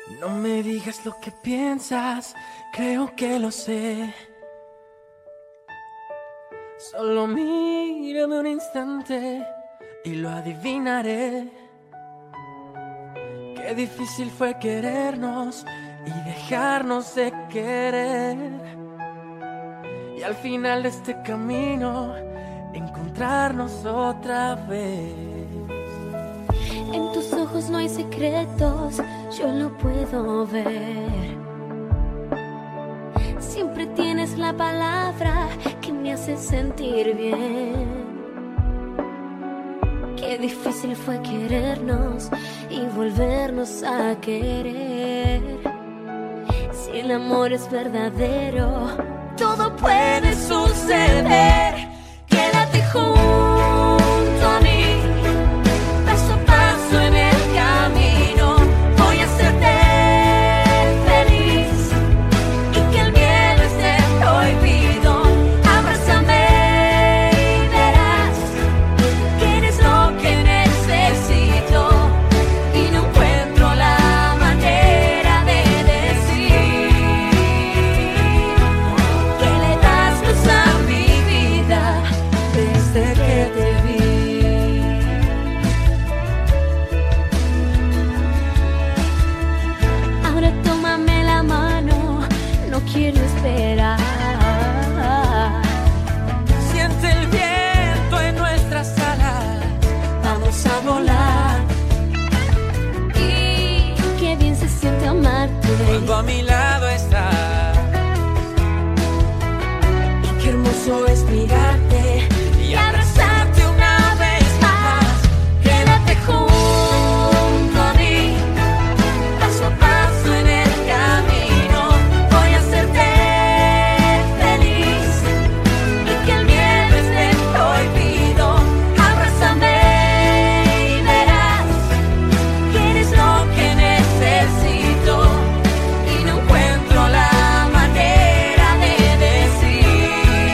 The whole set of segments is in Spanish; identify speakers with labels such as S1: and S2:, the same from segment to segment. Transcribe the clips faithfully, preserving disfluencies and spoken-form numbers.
S1: No me digas lo que piensas, creo que lo sé. Solo mírame un instante y lo adivinaré. Qué difícil fue querernos y dejarnos de querer. Y al final de este camino, encontrarnos otra vez.
S2: En tus ojos no hay secretos, yo lo puedo ver. Siempre tienes la palabra que me hace sentir bien. Qué difícil fue querernos y volvernos a querer. Si el amor es verdadero, todo puede suceder. Quédate junto a mí. Quiero esperar.
S1: Siente el viento en nuestras alas, vamos a volar.
S2: Y qué bien se siente amarte
S1: cuando a mi lado estás. Y qué hermoso es mirarte y abrazarte una vez más. Quédate junto a mí, paso a paso en el camino. Voy a hacerte feliz y que el miedo esté prohibido. Abrázame y verás que eres lo que necesito y no encuentro la manera de decir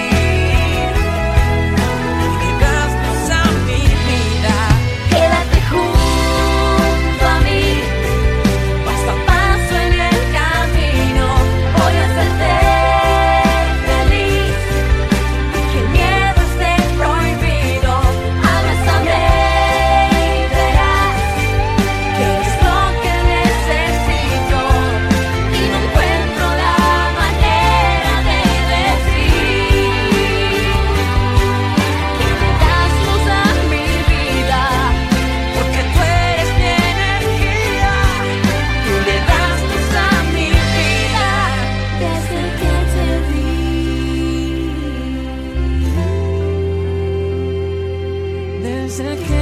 S1: que das luz a mi vida. Quédate junto a mí, paso a paso en el camino. Voy a hacerte feliz y que el miedo esté prohibido. Abrázame y verás que eres lo que necesito y no encuentro la manera de decir que le das luz a mi vida, porque tú eres mi energía. Tú le das luz a mi vida
S2: desde que te vi.
S1: desde que